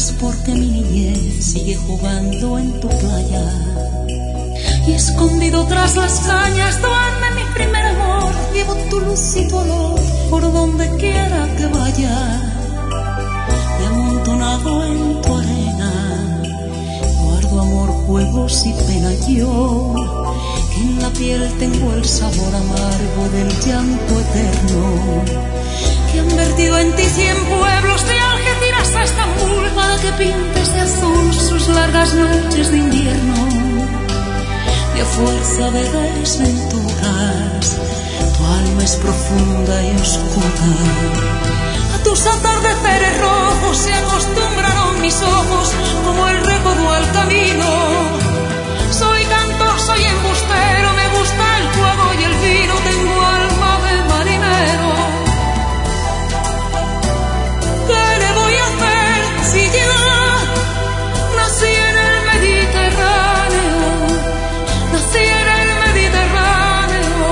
es porque mi niñez sigue jugando en tu playa. Y escondido tras las cañas duerme mi primer amor. Llevo tu luz y tu olor por donde quiera que vaya. Y amontonado en tu arena guardo amor, juegos y pena. Yo que en la piel tengo el sabor amargo del llanto eterno, que han vertido en ti 100 pueblos de Algeciras a Estambul para que pintes de azul sus largas noches de invierno. Y a fuerza de desventuras tu alma es profunda y oscura. A tus atardeceres rojos se acostumbraron mis ojos como el recodo al camino. Soy cantor, soy embustero, me gusta el fuego y el vino, tengo alma de marinero. ¿Qué le voy a hacer si ya nací en el Mediterráneo? Nací en el Mediterráneo.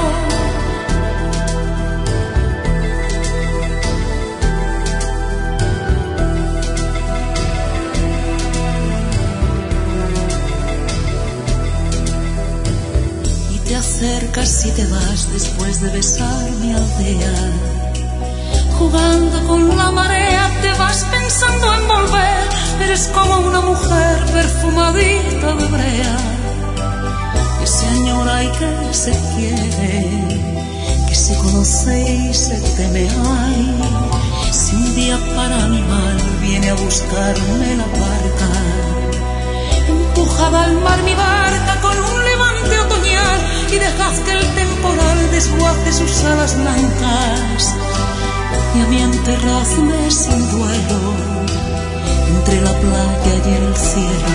Y te acercas y te vas después de besar mi aldea. Jugando con la marea te vas pensando en volver. Eres como una mujer perfumadita de brea, que se añora y que se quiere, que se conoce y se teme. Ay, si un día para mi mal viene a buscarme la barca, empujada al mar mi barca con un levante otoñal, y dejad que el temporal desguace sus alas blancas, y a mí enterradme sin duelo entre la playa y el cielo.